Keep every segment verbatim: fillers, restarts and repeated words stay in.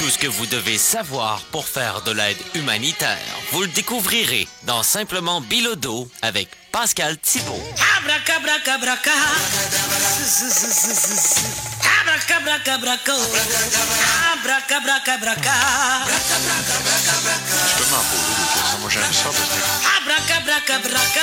Tout ce que vous devez savoir pour faire de l'aide humanitaire, vous le découvrirez dans Simplement Bilodeau avec Pascal Thibault. Abracabra-cabraca. Abracabra-cabraca. Abracabra-cabraca. Je peux m'en poser des questions. Moi, j'aime ça. Parce que... Abracabra-cabraca.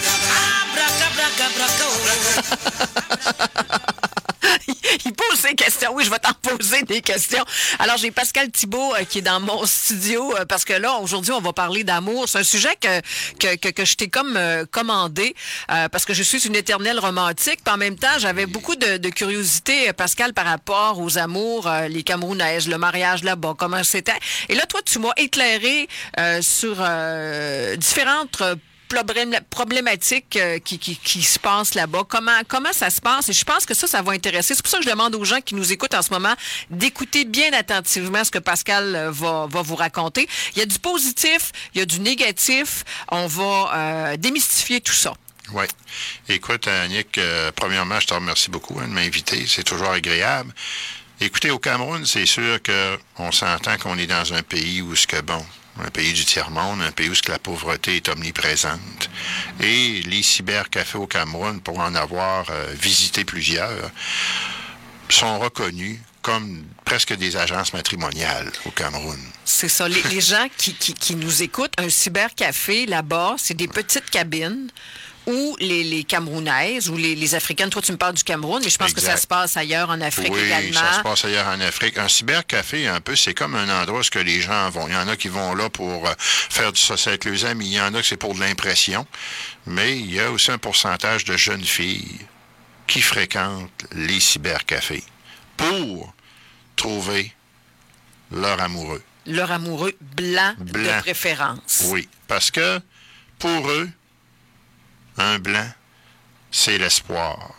Abracabra-cabraca. Il pose ses questions. Oui, je vais t'en poser des questions. Alors, j'ai Pascal Thibault euh, qui est dans mon studio euh, parce que là, aujourd'hui, on va parler d'amour. C'est un sujet que, que, que, que je t'ai comme euh, commandé euh, parce que je suis une éternelle romantique. Puis en même temps, j'avais beaucoup de, de curiosité, Pascal, par rapport aux amours, euh, les Camerounaises, le mariage là-bas, comment c'était. Et là, toi, tu m'as éclairé euh, sur euh, différentes euh, problématiques euh, qui, qui, qui se passent là-bas. Comment, comment ça se passe? Et je pense que ça, ça va intéresser. C'est pour ça que je demande aux gens qui nous écoutent en ce moment d'écouter bien attentivement ce que Pascal euh, va, va vous raconter. Il y a du positif, il y a du négatif. On va euh, démystifier tout ça. Oui. Écoute, Annick, euh, premièrement, je te remercie beaucoup hein, de m'inviter. C'est toujours agréable. Écoutez, au Cameroun, c'est sûr qu'on s'entend qu'on est dans un pays où ce que, bon, un pays du tiers-monde, un pays où la pauvreté est omniprésente. Et les cybercafés au Cameroun, pour en avoir euh, visité plusieurs, sont reconnus comme presque des agences matrimoniales au Cameroun. C'est ça. Les, les gens qui, qui, qui nous écoutent, un cybercafé, là-bas, c'est des petites cabines où les, les Camerounaises ou les, les Africaines, toi tu me parles du Cameroun, mais je pense exact. Que ça se passe ailleurs en Afrique oui, également. Oui, ça se passe ailleurs en Afrique. Un cybercafé, un peu, c'est comme un endroit où les gens vont. Il y en a qui vont là pour faire du social avec leurs amis, il y en a que c'est pour de l'impression, mais il y a aussi un pourcentage de jeunes filles qui fréquentent les cybercafés pour trouver leur amoureux. Leur amoureux blanc, blanc. De préférence. Oui, parce que pour eux, un blanc, c'est l'espoir.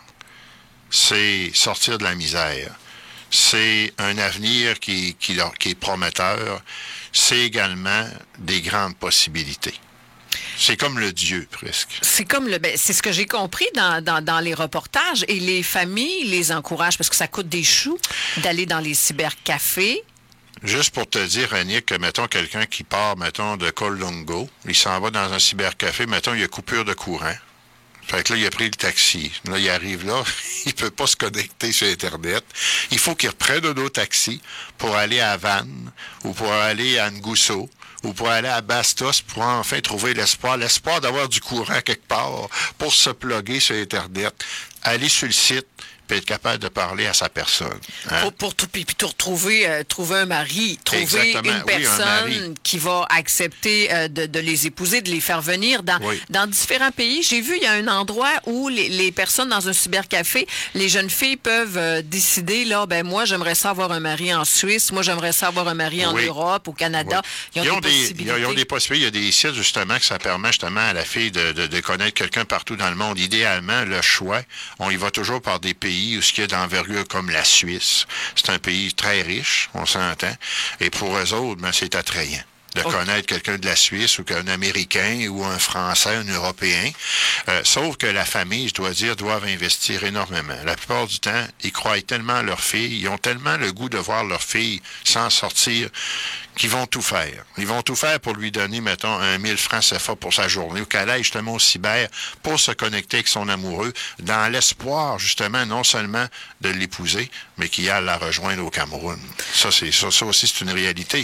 C'est sortir de la misère. C'est un avenir qui, qui, qui est prometteur. C'est également des grandes possibilités. C'est comme le Dieu, presque. C'est comme le... Ben, c'est ce que j'ai compris dans, dans, dans les reportages. Et les familles les encouragent, parce que ça coûte des choux, d'aller dans les cybercafés. Juste pour te dire, Annick, que, mettons, quelqu'un qui part, mettons, de Kolongo, il s'en va dans un cybercafé, mettons, il y a coupure de courant. Fait que là, il a pris le taxi. Là, il arrive là, il peut pas se connecter sur Internet. Il faut qu'il reprenne un autre taxi pour aller à Vannes, ou pour aller à Ngousso, ou pour aller à Bastos, pour enfin trouver l'espoir, l'espoir d'avoir du courant quelque part, pour se plugger sur Internet, aller sur le site, puis être capable de parler à sa personne. Hein? Pour, pour tout, puis, puis trouver, euh, trouver un mari, trouver Exactement. une personne oui, un qui va accepter euh, de, de les épouser, de les faire venir dans, oui. dans différents pays. J'ai vu, il y a un endroit où les, les personnes dans un cybercafé, les jeunes filles peuvent euh, décider, là, ben moi, j'aimerais ça avoir un mari en Suisse, moi, j'aimerais ça avoir un mari en oui. Europe, au Canada. Oui. Ils ont, ils ont des, des possibilités. Ils ont des possibilités. Il y a des sites, justement, que ça permet justement à la fille de, de, de connaître quelqu'un partout dans le monde. Idéalement, le choix, on y va toujours par des pays où ce qu'il y a d'envergure comme la Suisse. C'est un pays très riche, on s'entend. Et pour eux autres, ben, c'est attrayant de okay. connaître quelqu'un de la Suisse ou qu'un Américain ou un Français, un Européen. Euh, sauf que la famille, je dois dire, doivent investir énormément. La plupart du temps, ils croient tellement à leur fille, ils ont tellement le goût de voir leur fille s'en sortir qu'ils vont tout faire. Ils vont tout faire pour lui donner, mettons, un mille francs C F A pour sa journée ou qu'elle aille justement au cyber pour se connecter avec son amoureux dans l'espoir, justement, non seulement de l'épouser, mais qu'il aille la rejoindre au Cameroun. Ça, c'est ça, ça aussi, c'est une réalité.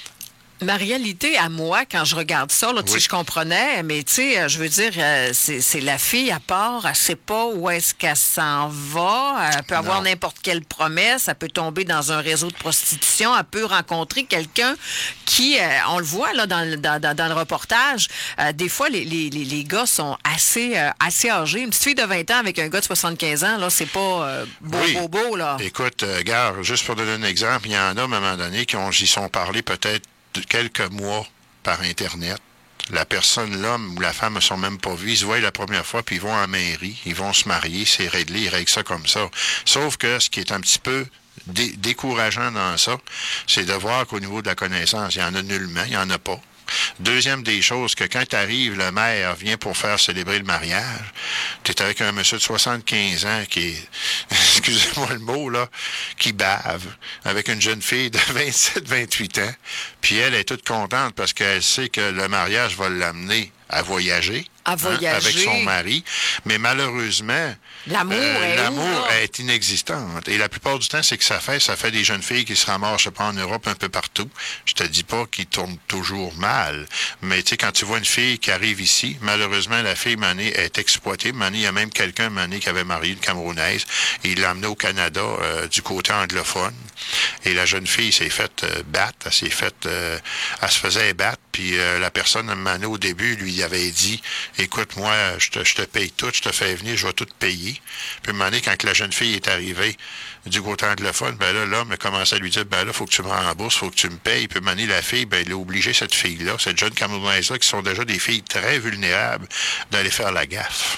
Ma réalité à moi, quand je regarde ça, là, tu oui. sais, je comprenais, mais tu sais, je veux dire, euh, c'est, c'est la fille à part, elle sait pas où est-ce qu'elle s'en va, elle peut avoir non. n'importe quelle promesse, elle peut tomber dans un réseau de prostitution, elle peut rencontrer quelqu'un qui, euh, on le voit là dans, dans, dans, dans le reportage, euh, des fois, les, les, les gars sont assez, euh, assez âgés. Une petite fille de vingt ans avec un gars de soixante-quinze ans, là, c'est pas euh, beau, oui. beau, beau, là. Écoute, euh, gars, juste pour donner un exemple, il y en a, à un moment donné, qui ont, j'y sont parlé peut-être de quelques mois par Internet. La personne, l'homme ou la femme ne sont même pas vus. Ils se voient la première fois, puis ils vont en mairie, ils vont se marier, c'est réglé, ils règlent ça comme ça. Sauf que ce qui est un petit peu dé- décourageant dans ça, c'est de voir qu'au niveau de la connaissance, il y en a nullement, il n'y en a pas. Deuxième des choses, que quand tu arrives, le maire vient pour faire célébrer le mariage, tu es avec un monsieur de soixante-quinze ans qui est, excusez-moi le mot, là, qui bave, avec une jeune fille de vingt-sept vingt-huit ans, puis elle est toute contente parce qu'elle sait que le mariage va l'amener à voyager. À voyager. Hein, avec son mari. Mais malheureusement, l'amour, euh, est, l'amour où, est inexistante. Et la plupart du temps, c'est que ça fait, ça fait des jeunes filles qui se ramassent, je sais pas, en Europe, un peu partout. Je te dis pas qu'ils tournent toujours mal. Mais tu sais, quand tu vois une fille qui arrive ici, malheureusement, la fille, Mané, est exploitée. Mané, il y a même quelqu'un, Mané, qui avait marié une Camerounaise. Et il l'a amenée au Canada, euh, du côté anglophone. Et la jeune fille s'est faite euh, battre. Elle s'est faite, euh, elle se faisait battre. Puis euh, la personne, Mané, au début, lui avait dit, écoute, moi, je te, je te paye tout, je te fais venir, je vais tout payer. Puis, à un moment donné, quand la jeune fille est arrivée du côté anglophone, ben là, l'homme a commencé à lui dire, ben là, faut que tu me rembourses, faut que tu me payes. Puis, à un moment donné, la fille, ben, elle a obligé cette fille-là, cette jeune Camerounaise-là, qui sont déjà des filles très vulnérables, d'aller faire la gaffe.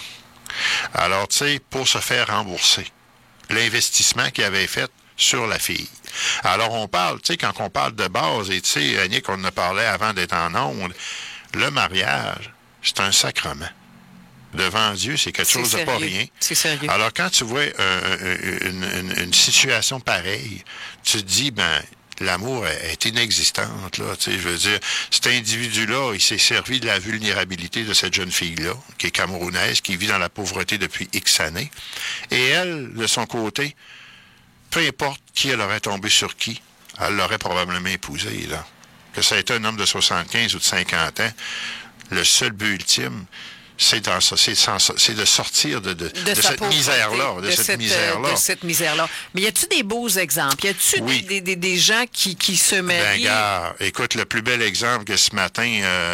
Alors, tu sais, pour se faire rembourser, l'investissement qu'il avait fait sur la fille. Alors, on parle, tu sais, quand on parle de base, et tu sais, Annick, on en a parlé avant d'être en ondes, le mariage, c'est un sacrement. Devant Dieu, c'est quelque c'est chose sérieux. de pas rien. C'est sérieux. Alors, quand tu vois euh, une, une, une situation pareille, tu te dis, ben, l'amour est inexistante, là. Tu sais, je veux dire, cet individu-là, il s'est servi de la vulnérabilité de cette jeune fille-là, qui est camerounaise, qui vit dans la pauvreté depuis X années. Et elle, de son côté, peu importe qui elle aurait tombé sur qui, elle l'aurait probablement épousé, là. Que ça ait été un homme de soixante-quinze ou de cinquante ans, le seul but ultime, c'est, dans ça, c'est, sans, c'est de sortir de, de, de, de cette misère-là. De, de cette, cette misère-là. De cette misère-là. Mais y a-tu des beaux exemples? Y a-tu oui. des, des, des gens qui, qui se marient? Ben, gars, écoute, le plus bel exemple que ce matin,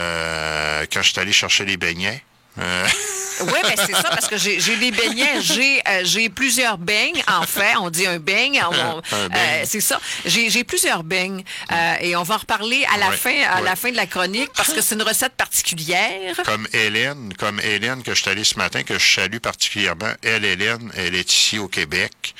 euh, quand je suis allé chercher les beignets, euh... Oui, ben c'est ça, parce que j'ai, j'ai des beignets, j'ai, euh, j'ai plusieurs beignes, en fait, on dit un beigne, on, un euh, beigne. c'est ça. J'ai, j'ai plusieurs beignes, euh, et on va en reparler à la ouais, fin, à ouais. la fin de la chronique, parce que c'est une recette particulière. Comme Hélène, comme Hélène que je suis allé ce matin, que je salue particulièrement. Elle, Hélène, elle est ici au Québec,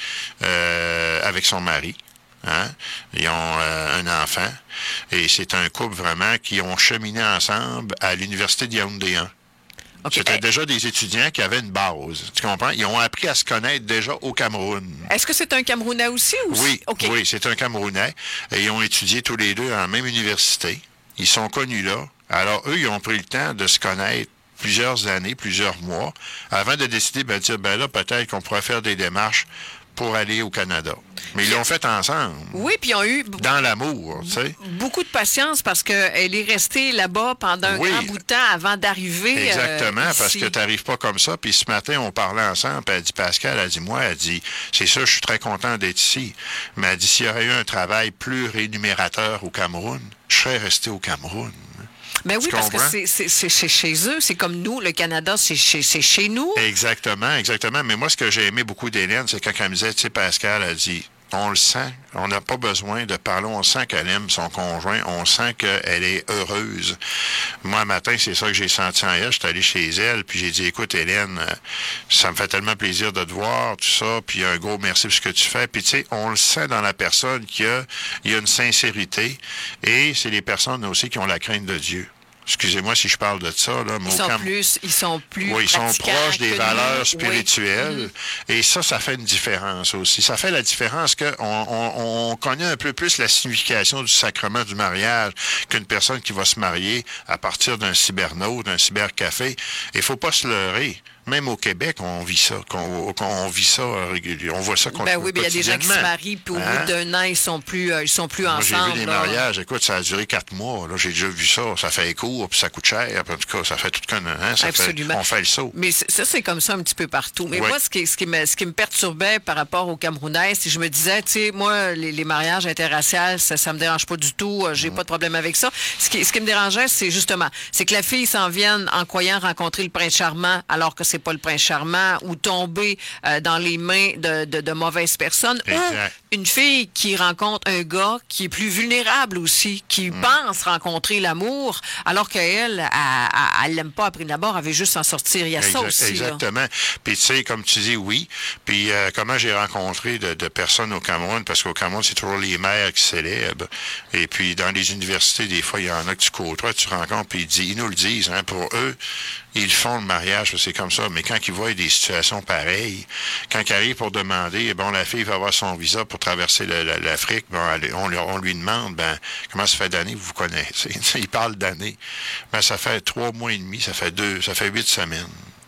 euh, avec son mari. Hein? Ils ont euh, un enfant, et c'est un couple vraiment qui ont cheminé ensemble à l'Université de Yaoundé un. Okay. C'était déjà des étudiants qui avaient une base. Tu comprends? Ils ont appris à se connaître déjà au Cameroun. Est-ce que c'est un Camerounais aussi? Ou... Oui, okay. oui, c'est un Camerounais. Et ils ont étudié tous les deux à la même université. Ils sont connus là. Alors, eux, ils ont pris le temps de se connaître plusieurs années, plusieurs mois, avant de décider de dire, ben là, peut-être qu'on pourrait faire des démarches pour aller au Canada. Mais ils l'ont fait ensemble. Oui, puis ils ont eu... Dans l'amour, tu sais. Beaucoup de patience parce qu'elle est restée là-bas pendant un oui. grand bout de temps avant d'arriver. Exactement, euh, parce que tu n'arrives pas comme ça. Puis ce matin, on parlait ensemble, puis elle dit, Pascal, elle dit, moi, elle dit, c'est ça, je suis très content d'être ici. Mais elle dit, s'il y aurait eu un travail plus rémunérateur au Cameroun, je serais resté au Cameroun. Mais oui, tu parce comprends? que c'est, c'est, c'est, c'est chez eux, c'est comme nous, le Canada, c'est chez, c'est chez nous. Exactement, exactement. Mais moi, ce que j'ai aimé beaucoup d'Hélène, c'est quand elle me disait, tu sais, Pascal, elle dit, on le sent, on n'a pas besoin de parler, on sent qu'elle aime son conjoint, on sent qu'elle est heureuse. Moi, un matin, c'est ça que j'ai senti en elle, j'étais allé chez elle, puis j'ai dit, écoute, Hélène, ça me fait tellement plaisir de te voir, tout ça, puis un gros merci pour ce que tu fais. Puis tu sais, on le sent dans la personne qu'il y a, il y a une sincérité, et c'est les personnes aussi qui ont la crainte de Dieu. Excusez-moi si je parle de ça, là. Ils sont, Cam... plus, ils sont plus Oui, ils sont proches des valeurs nous. spirituelles. Oui. Et ça, ça fait une différence aussi. Ça fait la différence qu'on on, on connaît un peu plus la signification du sacrement du mariage qu'une personne qui va se marier à partir d'un cybernaute, d'un cybercafé. Il faut pas se leurrer. Même au Québec, on vit ça. On, on vit ça régulièrement. On voit ça ben oui, mais il y a des gens qui se marient, puis au hein? bout d'un an, ils sont plus, euh, ils sont plus Moi, ensemble. J'ai vu des là. mariages, écoute, ça a duré quatre mois. Là, j'ai déjà vu ça. Ça fait court, puis ça coûte cher. Puis en tout cas, ça fait tout qu'un an. Ça Absolument. Fait, on fait le saut. Mais ça, c'est comme ça un petit peu partout. Mais oui. moi, ce qui, ce, qui me, ce qui me perturbait par rapport aux Camerounais, c'est que je me disais, tu sais, moi, les, les mariages interraciales, ça, ça me dérange pas du tout. J'ai mmh. pas de problème avec ça. Ce qui, ce qui me dérangeait, c'est justement, c'est que la fille s'en vienne en croyant rencontrer le prince charmant, alors que c'est t'es pas le prince charmant ou tomber euh, dans les mains de, de, de mauvaises personnes. Exact. Ou une fille qui rencontre un gars qui est plus vulnérable aussi, qui mm. pense rencontrer l'amour, alors qu'elle, elle l'aime pas à prime abord, elle veut juste s'en sortir. Il y a exact, ça aussi. Exactement. Puis tu sais, comme tu dis, oui. Puis euh, comment j'ai rencontré de, de personnes au Cameroun, parce qu'au Cameroun, c'est toujours les mères qui célèbrent. Et puis dans les universités, des fois, il y en a que tu côtoies, tu rencontres, puis ils, disent, ils nous le disent, hein, pour eux, ils font le mariage, c'est comme ça. Mais quand ils voient des situations pareilles, quand ils arrivent pour demander, bon, la fille va avoir son visa pour traverser le, la, l'Afrique, bon, on, on lui demande, ben, comment ça fait d'années que vous vous connaissez? Ils parlent d'années. Ben, ça fait trois mois et demi, ça fait deux, ça fait huit semaines.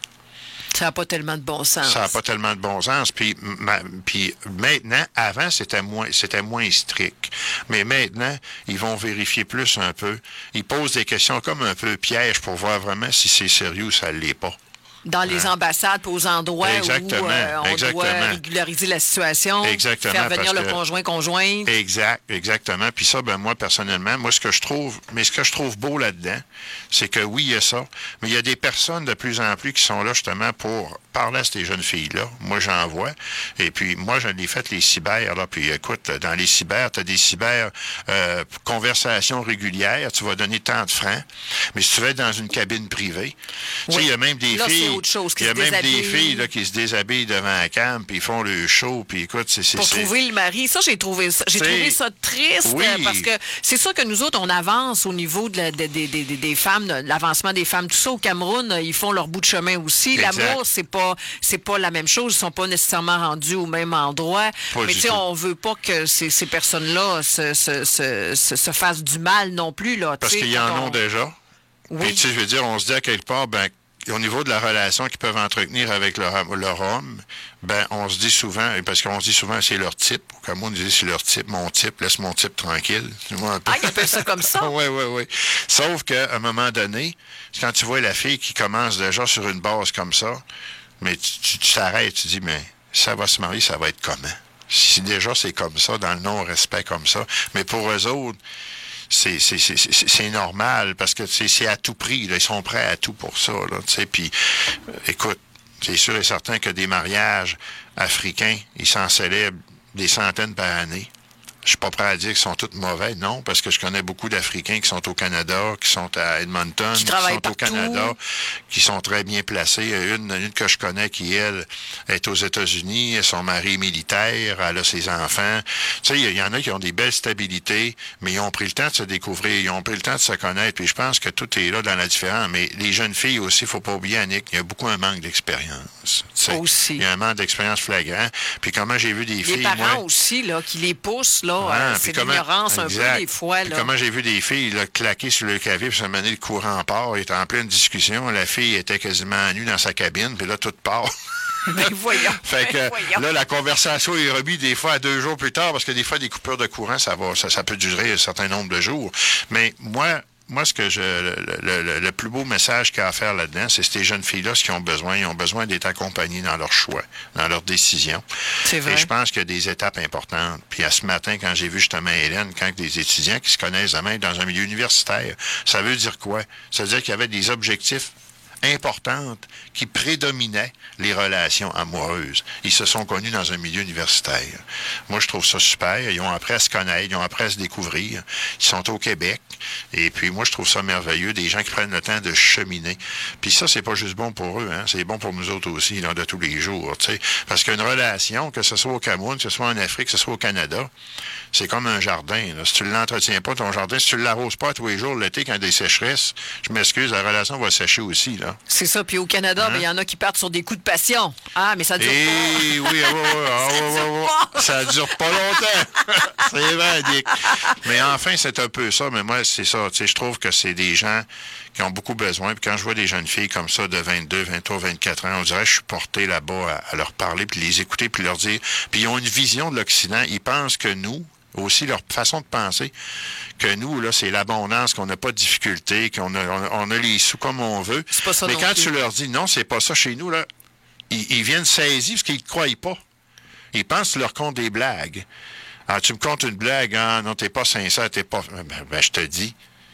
Ça n'a pas tellement de bon sens. Ça n'a pas tellement de bon sens. Puis, ma, puis maintenant, avant, c'était moins, c'était moins strict. Mais maintenant, ils vont vérifier plus un peu. Ils posent des questions comme un peu piège pour voir vraiment si c'est sérieux ou ça ne l'est pas. Dans les hein? ambassades, aux endroits exactement, où euh, on exactement. doit régulariser la situation, exactement, faire venir le que... conjoint-conjointe. Exact, exactement. Puis ça, ben moi, personnellement, moi, ce que je trouve, mais ce que je trouve beau là-dedans, c'est que oui, il y a ça, mais il y a des personnes de plus en plus qui sont là justement pour parler à ces jeunes filles-là. Moi, j'en vois. Et puis, moi, j'en ai fait les cyber, là. Puis, écoute, dans les cyber, tu as des cyber euh, conversations régulières. Tu vas donner tant de francs. Mais si tu vas être dans une cabine privée, oui. tu sais, il y a même des là, filles... Autre chose, il y a même déshabille. des filles là, qui se déshabillent devant la cam, puis ils font le show, puis écoute, c'est... c'est pour c'est... trouver le mari. Ça, j'ai trouvé ça, j'ai trouvé ça triste, oui. parce que c'est sûr que nous autres, on avance au niveau de la, de, de, de, de, des femmes, de l'avancement des femmes. Tout ça, au Cameroun, ils font leur bout de chemin aussi. Exact. L'amour, c'est pas, c'est pas la même chose. Ils sont pas nécessairement rendus au même endroit. Pas mais tu sais, on veut pas que ces, ces personnes-là se, se, se, se, se fassent du mal non plus. Là, parce qu'ils en on... ont déjà. Oui. Puis, tu sais, je veux dire, on se dit à quelque part, ben au niveau de la relation qu'ils peuvent entretenir avec leur, leur homme, ben on se dit souvent, parce qu'on se dit souvent c'est leur type. Au Cameroun, on dit c'est leur type, mon type, laisse mon type tranquille. Tu vois un peu. Ah, ils appellent ça comme ça? Oui, oui, oui. Sauf qu'à un moment donné, quand tu vois la fille qui commence déjà sur une base comme ça, mais tu t'arrêtes, tu, tu dis, mais ça va se marier, ça va être comment? Si déjà c'est comme ça, dans le non-respect comme ça, mais pour eux autres, C'est, c'est, c'est, c'est, c'est normal parce que c'est, c'est à tout prix. Là, ils sont prêts à tout pour ça. Là, puis, euh, écoute, c'est sûr et certain que des mariages africains, ils s'en célèbrent des centaines par année. Je suis pas prêt à dire qu'ils sont tous mauvais, non, parce que je connais beaucoup d'Africains qui sont au Canada, qui sont à Edmonton, qui, qui sont partout. au Canada, qui sont très bien placés. Une, une que je connais qui, elle, est aux États-Unis, son mari est militaire, elle a ses enfants. Tu sais, il y, y en a qui ont des belles stabilités, mais ils ont pris le temps de se découvrir, ils ont pris le temps de se connaître, puis je pense que tout est là dans la différence. Mais les jeunes filles aussi, il faut pas oublier, Annick, il y a beaucoup un manque d'expérience. Aussi. Il y a un manque d'expérience flagrant. Puis comment j'ai vu des les filles... Les parents moi, aussi, là, qui les poussent, là, ah, euh, c'est de l'ignorance un peu des fois. Là. Comment j'ai vu des filles là, claquer sur le clavier, puis se mener le courant part, ils étaient en pleine discussion, la fille était quasiment nue dans sa cabine, puis là, tout part. Ben voyons. Fait que ben voyons. là, la conversation est remise des fois à deux jours plus tard, parce que des fois, des coupures de courant, ça va, ça, ça peut durer un certain nombre de jours. Mais moi... Moi, ce que je, le, le, le plus beau message qu'il y a à faire là-dedans, c'est ces jeunes filles-là, ce qu'ils ont besoin. Ils ont besoin d'être accompagnés dans leurs choix, dans leurs décisions. C'est vrai. Et je pense qu'il y a des étapes importantes. Puis à ce matin, quand j'ai vu justement Hélène, quand des étudiants qui se connaissent demain dans un milieu universitaire, ça veut dire quoi? Ça veut dire qu'il y avait des objectifs importantes qui prédominaient les relations amoureuses. Ils se sont connus dans un milieu universitaire. Moi, je trouve ça super. Ils ont appris à se connaître, ils ont appris à se découvrir. Ils sont au Québec. Et puis, moi, je trouve ça merveilleux. Des gens qui prennent le temps de cheminer. Puis ça, c'est pas juste bon pour eux, hein. C'est bon pour nous autres aussi, là, de tous les jours, tu sais. Parce qu'une relation, que ce soit au Cameroun, que ce soit en Afrique, que ce soit au Canada, c'est comme un jardin, là. Si tu ne l'entretiens pas, ton jardin, si tu ne l'arroses pas tous les jours l'été, quand il y a des sécheresses, je m'excuse, la relation va sécher aussi, là. C'est ça. Puis au Canada, il hein? ben, y en a qui partent sur des coups de passion. Ah, mais ça dure Et pas. oui, oui, oui, oui, oui. Ça dure pas longtemps. C'est vrai, Dick. Mais enfin, c'est un peu ça. Mais moi, c'est ça. Tu sais, je trouve que c'est des gens qui ont beaucoup besoin. Puis quand je vois des jeunes filles comme ça de vingt-deux, vingt-trois, vingt-quatre ans, on dirait que je suis porté là-bas à, à leur parler, puis les écouter, puis leur dire... Puis ils ont une vision de l'Occident. Ils pensent que nous... aussi leur façon de penser, que nous, là, c'est l'abondance, qu'on n'a pas de difficulté, qu'on a, on a, on a les sous comme on veut. C'est pas ça. Mais non quand plus. tu leur dis non, c'est pas ça chez nous, là, ils, ils viennent saisir parce qu'ils ne croient pas. Ils pensent que tu leur comptes des blagues. Alors, tu me comptes une blague, ah non, t'es pas sincère, t'es pas... Ben, ben je te dis,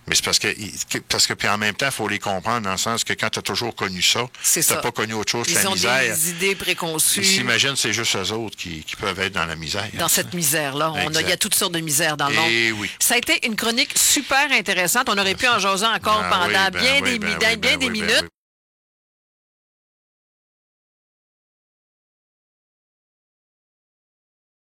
Mais c'est parce que, parce que puis en même temps, il faut les comprendre dans le sens que quand tu as toujours connu ça, tu n'as pas connu autre chose que Ils la ont misère. des idées préconçues. Ils s'imaginent que c'est juste eux autres qui, qui peuvent être dans la misère. Dans cette misère-là. On a, il y a toutes sortes de misères dans le monde. Et oui. Ça a été une chronique super intéressante. On aurait pu en jaser encore Ah pendant oui, ben bien oui, des, ben mi- oui, bien ben des oui, ben minutes. oui.